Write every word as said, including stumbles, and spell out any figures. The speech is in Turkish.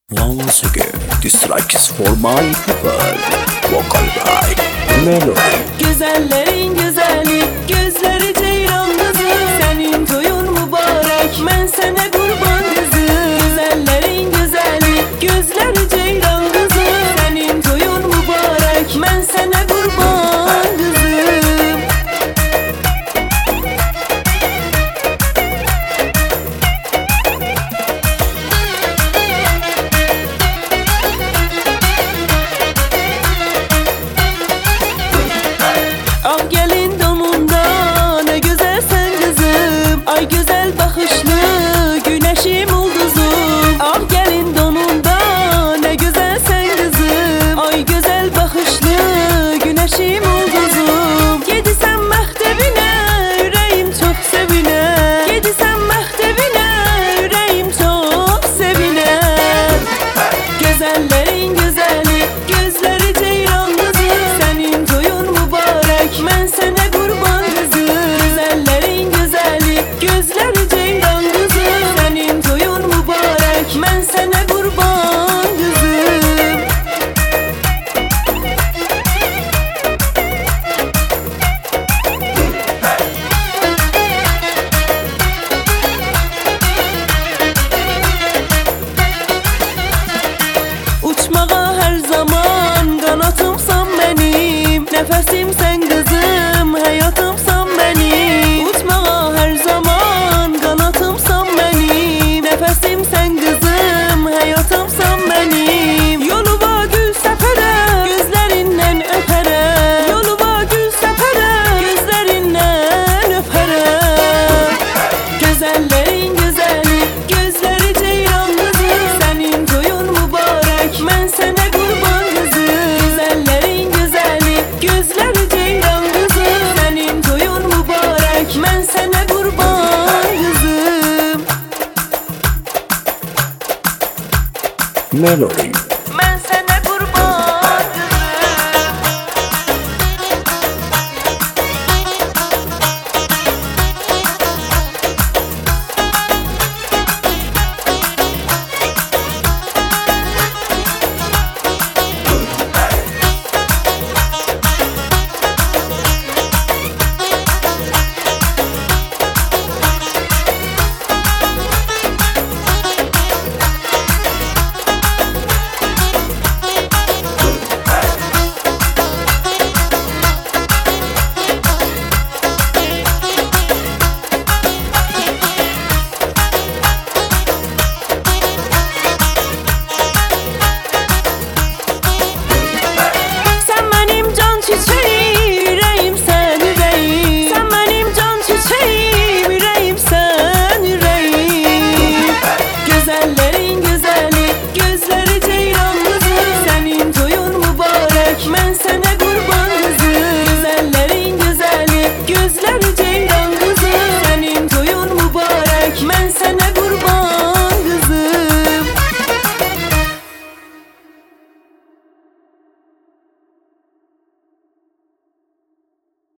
Once again, this track is for my people. Vocal by Melody. Güzellerin güzeli, gözleri ceyran kızı. Senin toyun mübarek, ben sana kurban kızı. Güzellerin güzeli, gözleri ceyran kızı. Senin toyun mübarek, ben sana kurban kızım. Ah gelin donunda ne güzelsen kızım. Ay güzel bakışlı güneşim ulduzum. Ah gelin donunda ne güzelsen kızım. Ay güzel bakışlı güneşim ulduzum. Gedisən məktəbinə ürəyim çox sevinə. Gedisən məktəbinə ürəyim çox sevinə. Güzellerin güzeli, gözleri ceyran kızı. Senin toyun mübarek, ben sana kurban kızı. Güzellerin güzeli, gözleri ceyran kızı. Senin toyun mübarek, ben sana kurban kızım. Uçmağa her zaman kanatımsan benim. Nefesimsen kızım, hayatımsan benim. Uçmağa her zaman kanatımsan benim. Nefesimsen kızım, hayatımsan benim. Yoluma gül sepere, gözlerinden öpere. Yoluma gül sepere, gözlerinden öpere. Güzellerin güzeli, gözleri ceyran kızı. Senin toyun mübarek, ben sana kurban kızı. Güzellerin güzeli, gözleri ceyran kızı. Senin toyun mübarek, ben sana kurban kızım. Melody.